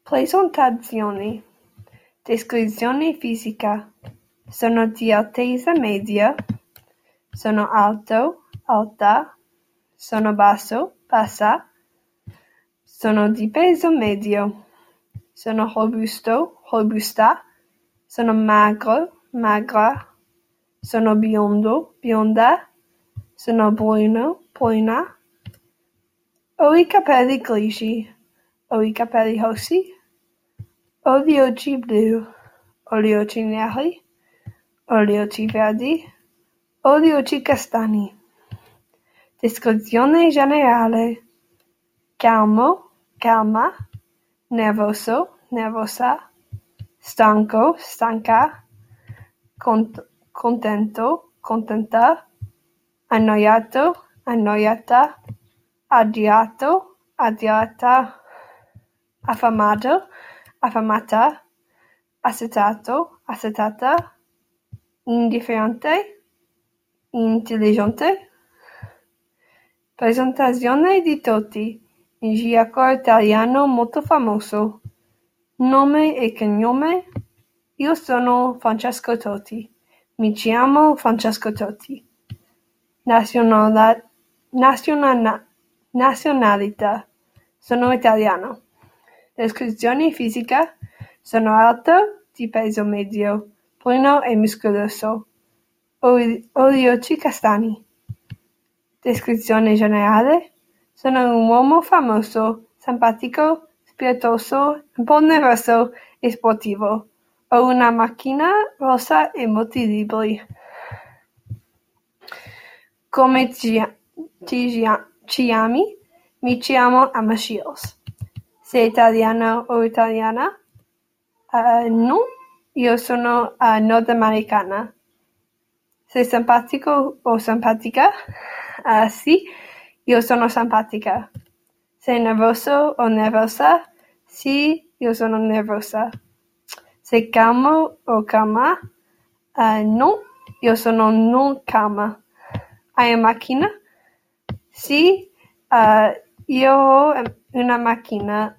Presentazione. Descrizione fisica. Sono di altezza media. Sono alto, alta. Sono basso, bassa. Sono di peso medio. Sono robusto, robusta. Sono magro, magra. Sono biondo, bionda. Sono bruno, bruna. Ho i capelli grigi. Ho i capelli rossi. Ho gli occhi blu. Ho gli occhi neri. Ho gli occhi verdi. Ho gli occhi castani. Descrizione generale. Calmo, calma. Nervoso, nervosa. Stanco, stanca. Contento, contenta. Annoiato, annoiata. Adiato, adiata. Affamato, affamata. Assetato, assetata. Indifferente, intelligente. Presentazione di Totti, un giocatore italiano molto famoso. Nome e cognome: io sono Francesco Totti. Mi chiamo Francesco Totti. Nazionalità: sono italiano. Descrizione fisica: sono alto, di peso medio, bruno e muscoloso. Ho gli occhi castani. Descrizione generale: sono un uomo famoso, simpatico, spiritoso, un po' nervoso e sportivo. Ho una macchina rossa e molti libri. Come ti chiami? Mi chiamo Emma Shields. Sei italiano o italiana? No, io sono nordamericana. Sei simpatico o simpatica? Sì, io sono simpatica. Sei nervoso o nervosa? Sì, io sono nervosa. Sei calmo o calma? No, io sono non calma. Hai una macchina? Sì, io ho una macchina.